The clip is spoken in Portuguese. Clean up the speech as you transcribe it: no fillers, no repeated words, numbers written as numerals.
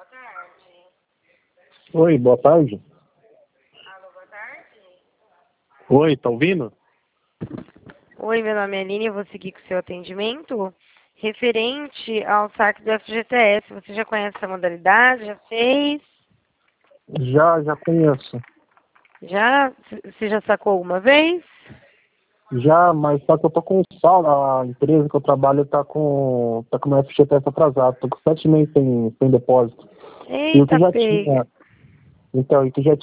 Oi, boa tarde. Alô, boa tarde. Oi, tá ouvindo? Oi, meu nome é Aline, eu vou seguir com o seu atendimento. Referente ao saque do FGTS, você já conhece essa modalidade? Já fez? Já conheço. Já? Você já sacou alguma vez? Já, mas só que eu tô com saldo, a empresa que eu trabalho tá com meu FGTS atrasado, tô com 7 meses sem depósito. E o que Eita, já pega. tinha, então, e o que já